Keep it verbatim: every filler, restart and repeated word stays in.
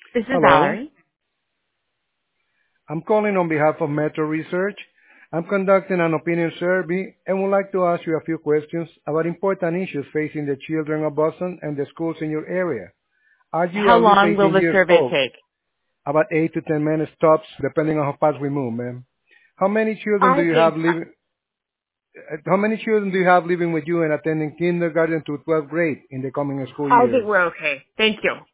This is Hello. Valerie. I'm calling on behalf of Metro Research. I'm conducting an opinion survey and would like to ask you a few questions about important issues facing the children of Boston and the schools in your area. Are you How at least long will eighteen the years survey old? take? About eight to ten minutes tops, depending on how fast we move, ma'am. How many children do I you think have living? uh, How many children do you have living with you and attending kindergarten to twelfth grade in the coming school I think year? we're okay. Thank you.